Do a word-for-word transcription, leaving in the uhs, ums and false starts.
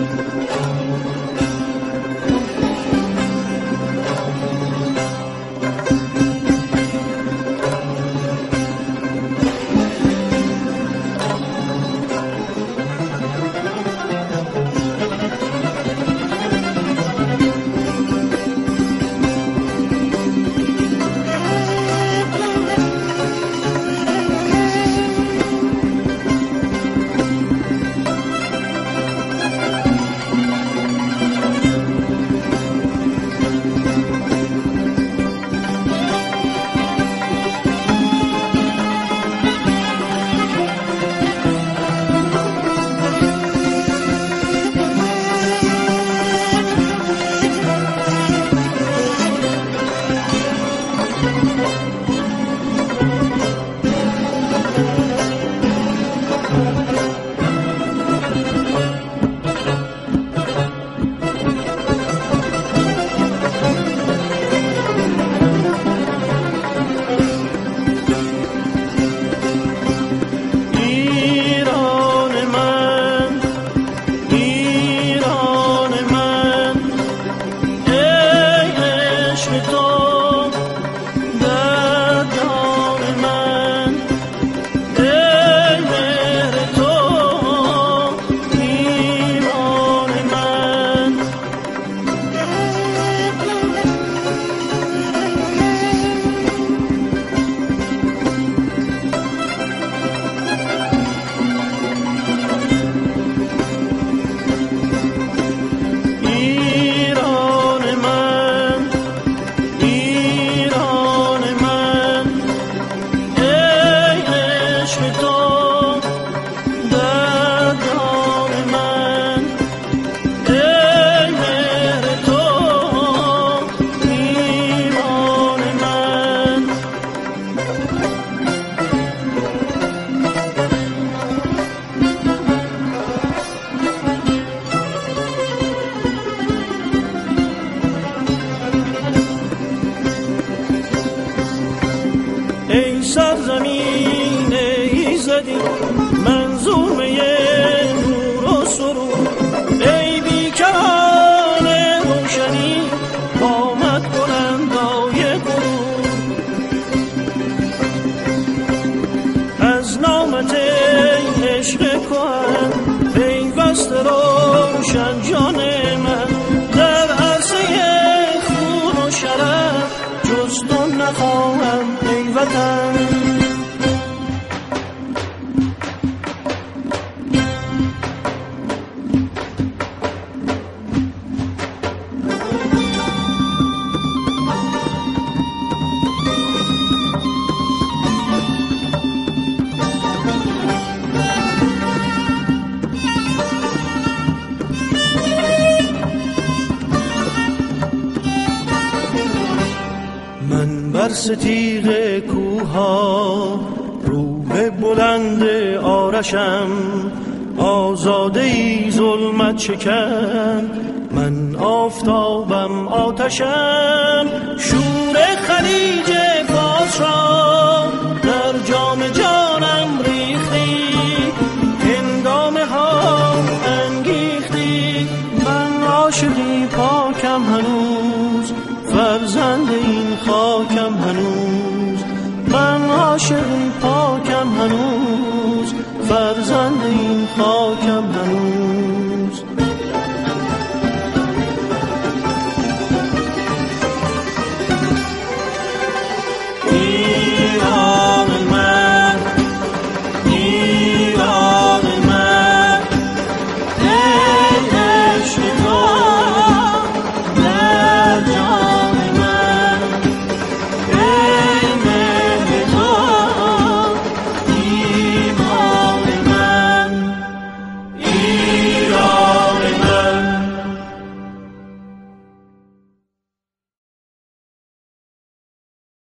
ای سرزمین ایزدی منظور نور و سرور، ای بیکران روشنی آمد بلندای غرور. از نامت ای عشق کهن پیوسته روشن جان من، در عرصه خون و شرف جز تو نخواهم ای وطن. بر ستیغ کوها روح بلند آرشم، آزاده ای ظلمت شکن من آفتابم آتشم. شور خلیج فارس را در جام جانم ریختی، هنگامه ها انگیختی. من عاشقی پاکم هنوز، فرزند این خاکم هنوز. من عاشقی پاکم هنوز، فرزند این خاکم هنوز.